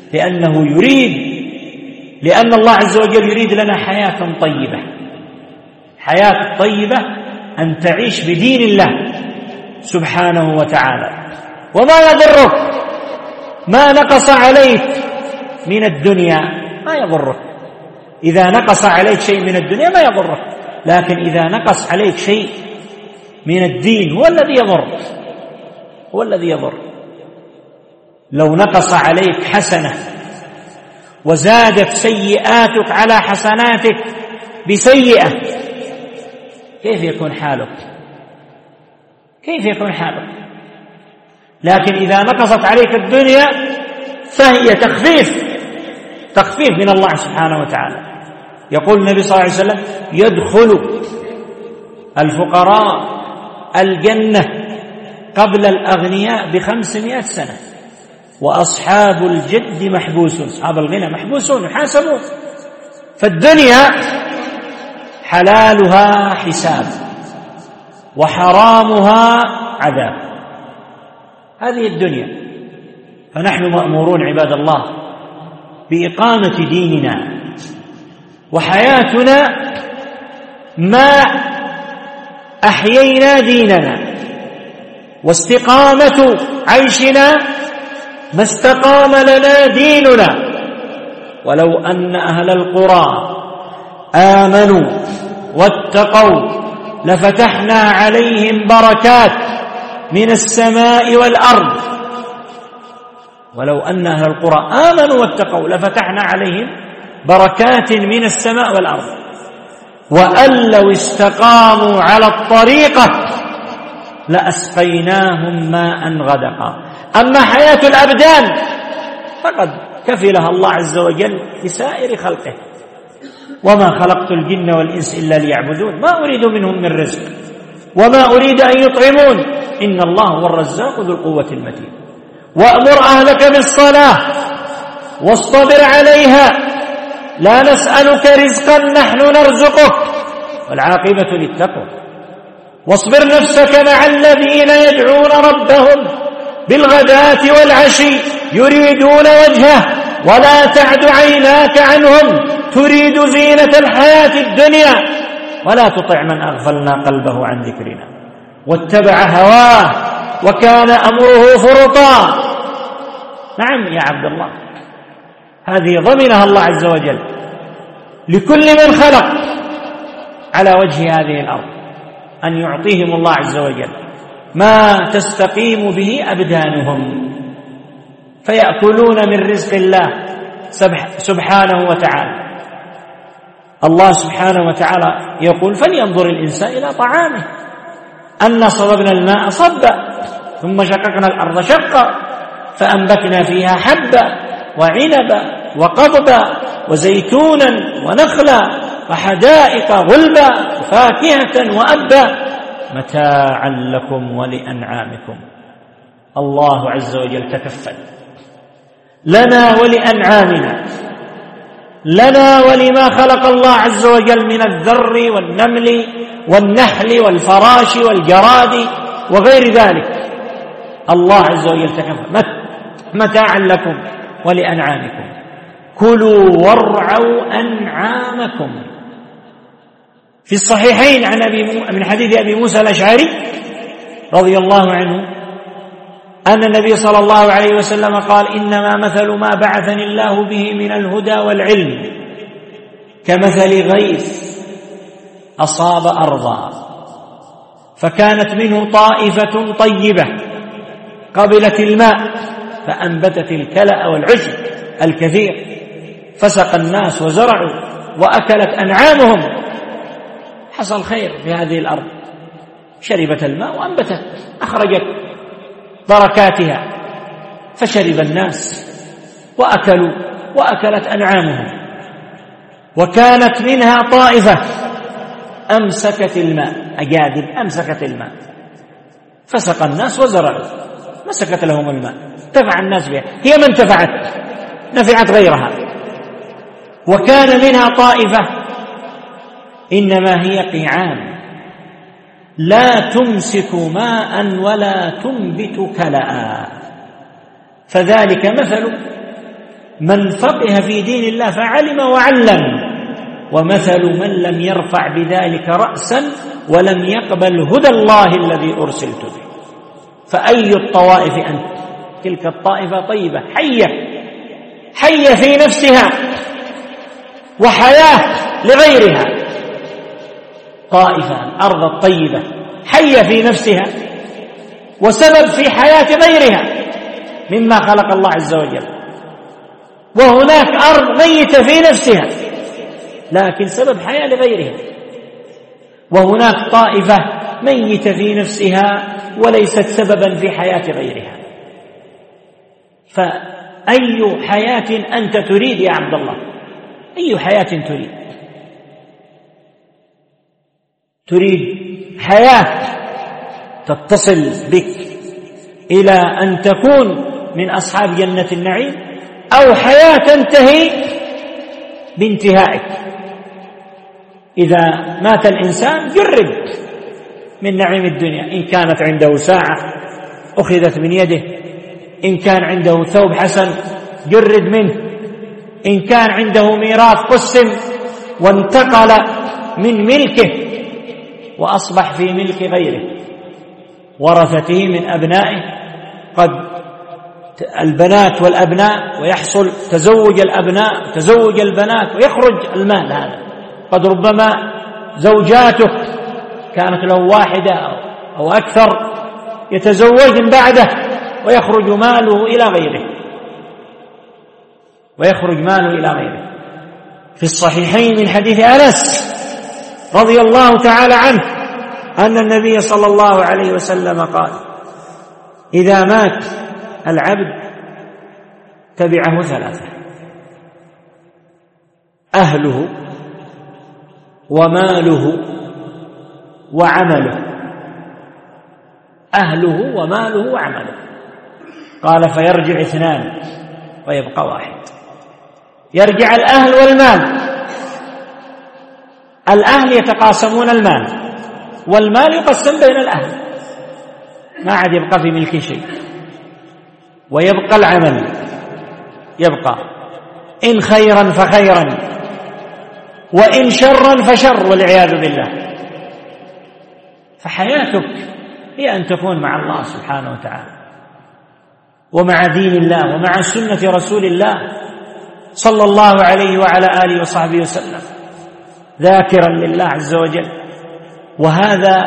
لأن الله عز وجل يريد لنا حياة طيبة، حياة طيبة أن تعيش بدين الله سبحانه وتعالى. وما يضرك ما نقص عليك من الدنيا، ما يضرك. إذا نقص عليك شيء من الدنيا ما يضرك، لكن إذا نقص عليك شيء من الدين هو الذي يضر. لو نقص عليك حسنة وزادت سيئاتك على حسناتك بسيئة، كيف يكون حالك؟ لكن إذا نقصت عليك الدنيا فهي تخفيف من الله سبحانه وتعالى. يقول النبي صلى الله عليه وسلم: يدخل الفقراء الجنة قبل الأغنياء ب500 سنة، وأصحاب الجد محبوسون، أصحاب الغنى محبوسون يحاسبون. فالدنيا حلالها حساب وحرامها عذاب، هذه الدنيا. فنحن مأمورون عباد الله بإقامة ديننا، وحياتنا ما أحيينا ديننا، واستقامة عيشنا ما استقام لنا ديننا. ولو أن أهل القرى آمنوا واتقوا لفتحنا عليهم بركات من السماء والأرض. ولو أن أهل القرى آمنوا واتقوا لفتحنا عليهم بركات من السماء والأرض، وأن لو استقاموا على الطريقة لأسقيناهم ماء غدقا. أما حياة الأبدان فقد كفلها الله عز وجل لسائر خلقه: وما خلقت الجن والإنس إلا ليعبدون ما أريد منهم من رزق وما أريد أن يطعمون إن الله هو الرزاق ذو القوة المتين. وأمر أهلك بالصلاة واصطبر عليها لا نسألك رزقا نحن نرزقك والعاقبة للتقوى. واصبر نفسك مع الذين يدعون ربهم بالغداة والعشي يريدون وجهه ولا تعد عيناك عنهم تريد زينة الحياة الدنيا ولا تطع من أغفلنا قلبه عن ذكرنا واتبع هواه وكان أمره فرطا. نعم يا عبد الله، هذه ضمنها الله عز وجل لكل من خلق على وجه هذه الأرض، أن يعطيهم الله عز وجل ما تستقيم به أبدانهم، فيأكلون من رزق الله سبحانه وتعالى. الله سبحانه وتعالى يقول: فلينظر الإنسان إلى طعامه أنا صببنا الماء صبا ثم شققنا الأرض شقا فأنبتنا فيها حبا وعنبا وقضبا وزيتونا ونخلا وحدائق غلبا وفاكهة وأبا متاعا لكم ولأنعامكم. الله عز وجل تكفل لنا ولأنعامنا، لنا ولما خلق الله عز وجل من الذر والنمل والنحل والفراش والجراد وغير ذلك. الله عز وجل تكفل متاعا لكم ولأنعامكم. كلوا وارعوا أنعامكم. في الصحيحين من حديث أبي موسى الأشعري رضي الله عنه أن النبي صلى الله عليه وسلم قال: إنما مثل ما بعثني الله به من الهدى والعلم كمثل غيث أصاب أرضا فكانت منه طائفة طيبة قبلت الماء فأنبتت الكلأ والعشب الكثير فسق الناس وزرعوا وأكلت أنعامهم. حصل خير في هذه الأرض، شربت الماء وأنبتت أخرجت بركاتها فشرب الناس وأكلوا وأكلت أنعامهم. وكانت منها طائفة أمسكت الماء، أجادب أمسكت الماء فسق الناس وزرعوا مسكت لهم الماء انتفع الناس بها، هي ما انتفعت نفعت غيرها. وكان منها طائفة إنما هي قيعان لا تمسك ماء ولا تنبت كلأ، فذلك مثل من فقه في دين الله فعلم وعلم، ومثل من لم يرفع بذلك رأسا ولم يقبل هدى الله الذي أرسلت به. فأي الطوائف أنت؟ تلك الطائفة طيبة حية في نفسها وحياة لغيرها. طائفة الأرض الطيبة حية في نفسها وسبب في حياة غيرها مما خلق الله عز وجل، وهناك أرض ميتة في نفسها لكن سبب حياة لغيرها، وهناك طائفة ميتة في نفسها وليست سببا في حياة غيرها. فأي حياة أنت تريد يا عبد الله؟ أي حياة تريد؟ تريد حياة تتصل بك إلى أن تكون من أصحاب جنة النعيم، أو حياة تنتهي بانتهائك؟ إذا مات الإنسان جرب من نعيم الدنيا، إن كانت عنده ساعة أخذت من يده، إن كان عنده ثوب حسن جرد منه، إن كان عنده ميراث قسم وانتقل من ملكه وأصبح في ملك غيره، ورثته من أبنائه، قد البنات والأبناء، ويحصل تزوج الأبناء تزوج البنات ويخرج المال هذا. قد ربما زوجاته كانت له واحدة أو أكثر يتزوج بعده ويخرج ماله إلى غيره. في الصحيحين من حديث أنس رضي الله تعالى عنه أن النبي صلى الله عليه وسلم قال: إذا مات العبد تبعه ثلاثة: أهله وماله وعمله. أهله وماله وعمله. قال: فيرجع اثنان ويبقى واحد. يرجع الأهل والمال. الأهل يتقاسمون المال، والمال يقسم بين الأهل، ما عاد يبقى في ملك شيء. ويبقى العمل، يبقى إن خيرا فخيرا وإن شرا فشر، والعياذ بالله. فحياتك هي أن تكون مع الله سبحانه وتعالى ومع دين الله ومع سنة رسول الله صلى الله عليه وعلى آله وصحبه وسلم، ذاكرا لله عز وجل. وهذا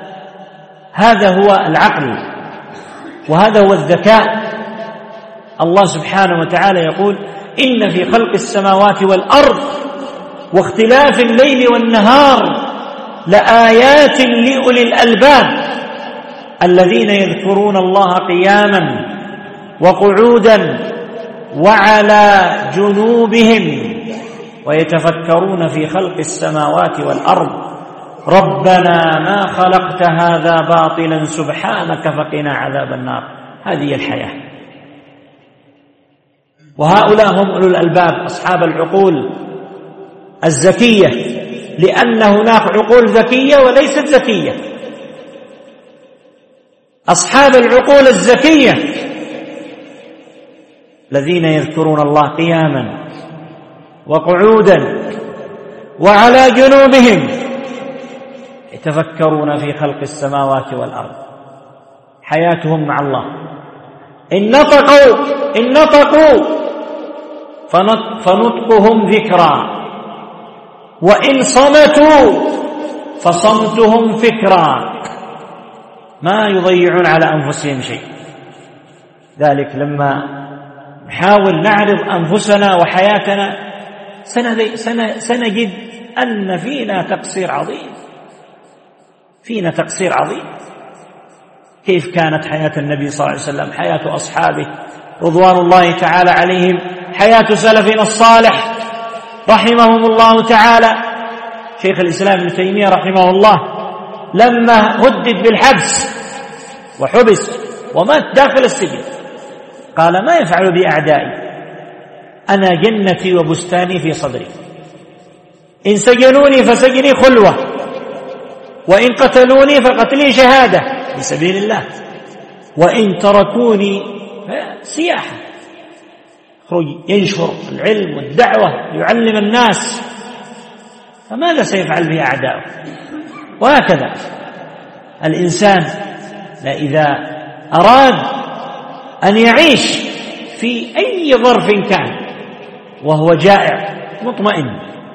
هو العقل، وهذا هو الذكاء. الله سبحانه وتعالى يقول: إن في خلق السماوات والأرض واختلاف الليل والنهار لآيات لأولي الألباب الذين يذكرون الله قياما وقعودا وعلى جنوبهم ويتفكرون في خلق السماوات والأرض ربنا ما خلقت هذا باطلا سبحانك فقنا عذاب النار. هذه الحياة. وهؤلاء هم أولو الألباب، أصحاب العقول الذكية، لأن هناك عقول ذكية وليست ذكية. أصحاب العقول الذكية الذين يذكرون الله قياما وقعودا وعلى جنوبهم يتفكرون في خلق السماوات والأرض. حياتهم مع الله. إن نطقوا فنطقهم ذكرا، وإن صمتوا فصمتهم فكرا. ما يضيعون على أنفسهم شيء. ذلك لما نحاول نعرض أنفسنا وحياتنا سنجد أن فينا تقصير عظيم. كيف كانت حياة النبي صلى الله عليه وسلم، حياة أصحابه رضوان الله تعالى عليهم، حياة سلفنا الصالح رحمهم الله تعالى. شيخ الإسلام ابن تيمية رحمه الله لما هدد بالحبس وحبس ومات داخل السجن قال: ما يفعل بي أعدائي؟ أنا جنتي وبستاني في صدري، إن سجنوني فسجني خلوة، وإن قتلوني فقتلي شهادة في سبيل الله، وإن تركوني سياحة، ينشر العلم والدعوة يعلم الناس، فماذا سيفعل به أعداؤه؟ وهكذا الإنسان إذا أراد أن يعيش في أي ظرف كان وهو جائع مطمئن،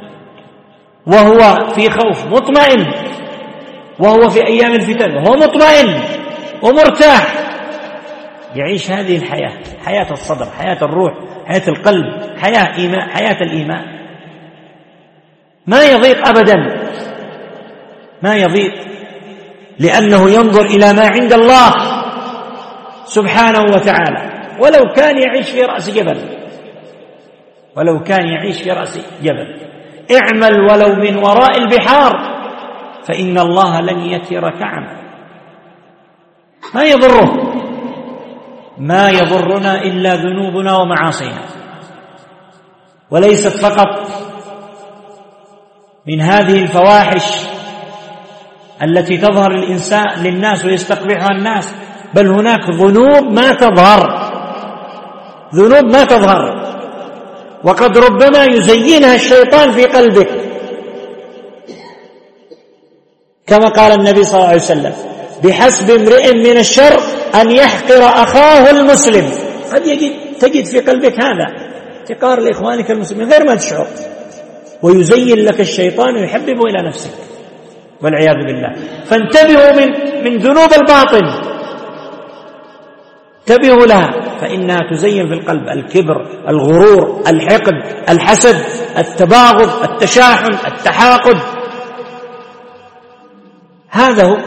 وهو في خوف مطمئن، وهو في أيام الفتن وهو مطمئن ومرتاح، يعيش هذه الحياة، حياة الصدر، حياة الروح، حياة القلب، حياة الإيمان، ما يضيق أبدا، ما يضيق، لأنه ينظر إلى ما عند الله سبحانه وتعالى. ولو كان يعيش في رأس جبل، ولو كان يعيش في رأس جبل، اعمل ولو من وراء البحار فإن الله لن يترك عمل. ما يضره، ما يضرنا إلا ذنوبنا ومعاصينا. وليست فقط من هذه الفواحش التي تظهر للناس ويستقبحها الناس، بل هناك ذنوب ما تظهر، ذنوب ما تظهر، وقد ربما يزينها الشيطان في قلبك، كما قال النبي صلى الله عليه وسلم: بحسب امرئ من الشر أن يحقر أخاه المسلم. قد تجد في قلبك هذا احتقار لإخوانك المسلمين غير ما تشعر، ويزين لك الشيطان ويحببه إلى نفسك والعياذ بالله. فانتبهوا من ذنوب الباطن، انتبهوا لها، فإنها تزين في القلب الكبر، الغرور، الحقد، الحسد، التباغض، التشاحن، التحاقد. هذا هو.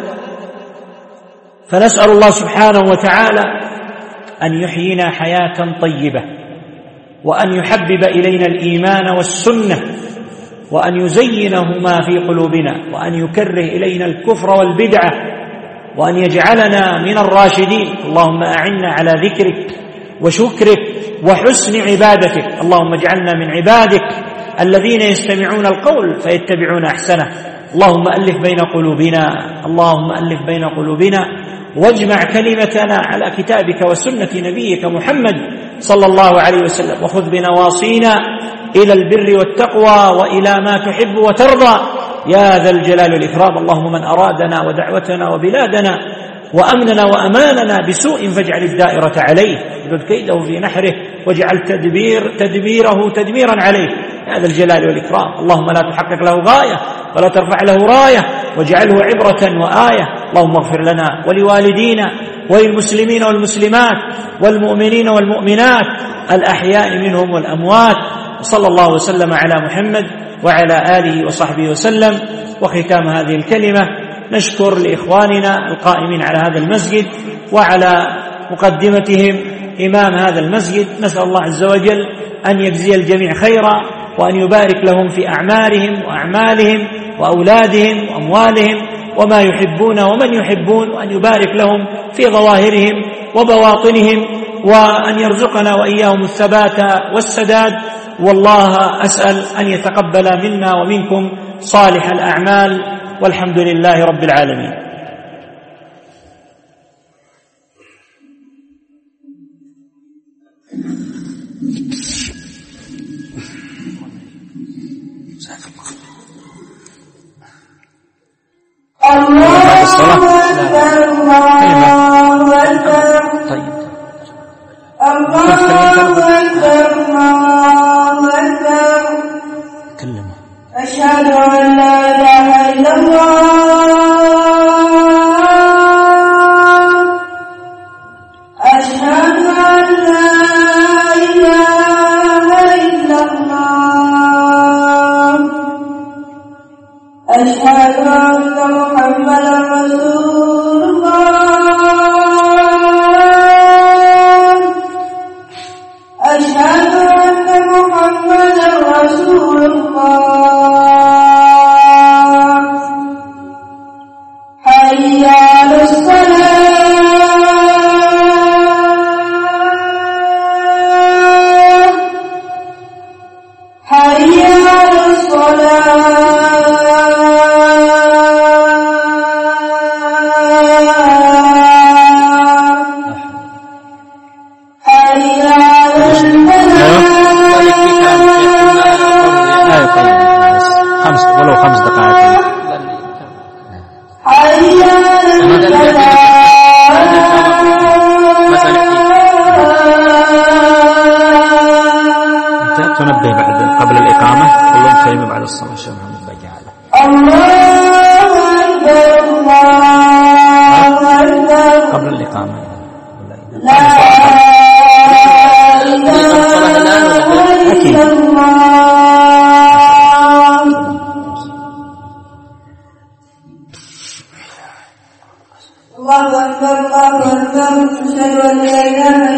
فنسأل الله سبحانه وتعالى أن يحيينا حياة طيبة، وأن يحبب إلينا الإيمان والسنة، وأن يزينهما في قلوبنا، وأن يكره إلينا الكفر والبدعة، وأن يجعلنا من الراشدين. اللهم أعنا على ذكرك وشكرك وحسن عبادتك. اللهم اجعلنا من عبادك الذين يستمعون القول فيتبعون أحسنه. اللهم ألف بين قلوبنا، اللهم ألف بين قلوبنا، واجمع كلمتنا على كتابك وسنة نبيك محمد صلى الله عليه وسلم، وخذ بنواصينا إلى البر والتقوى وإلى ما تحب وترضى يا ذا الجلال والإكرام. اللهم من أرادنا ودعوتنا وبلادنا وأمننا وأماننا بسوء فاجعل الدائرة عليه، اجعل كيده في نحره، واجعل تدبيره تدميرا عليه يا ذا الجلال والإكرام. اللهم لا تحقق له غاية ولا ترفع له راية، واجعله عبرة وآية. اللهم اغفر لنا ولوالدينا وللمسلمين والمسلمات والمؤمنين والمؤمنات الأحياء منهم والأموات. صلى الله وسلم على محمد وعلى آله وصحبه وسلم. وختام هذه الكلمة نشكر لإخواننا القائمين على هذا المسجد وعلى مقدمتهم إمام هذا المسجد. نسأل الله عز وجل أن يجزي الجميع خيرا، وأن يبارك لهم في أعمالهم وأعمالهم وأولادهم وأموالهم وما يحبون ومن يحبون، وأن يبارك لهم في ظواهرهم وبواطنهم، وأن يرزقنا وإياهم الثبات والسداد. والله أسأل أن يتقبل منا ومنكم صالح الأعمال، والحمد لله رب العالمين. الله أكبر الله أكبر الله أكبر الله أكبر. أشهد أن لا إله إلا الله، أشهد أن لا إله إلا الله، أشهد أن محمدا رسول الله، أشهد أن محمدا رسول الله. حي على الصلاة، حي على الصلاة. ولو 5 دقائق. تنبه بعد قبل الإقامة كلهم كلمة بعد الصلاة. الشيخ محمد بجعل قبل الإقامة أكيد. الله أكبر الله أكبر أشهد أن لا إله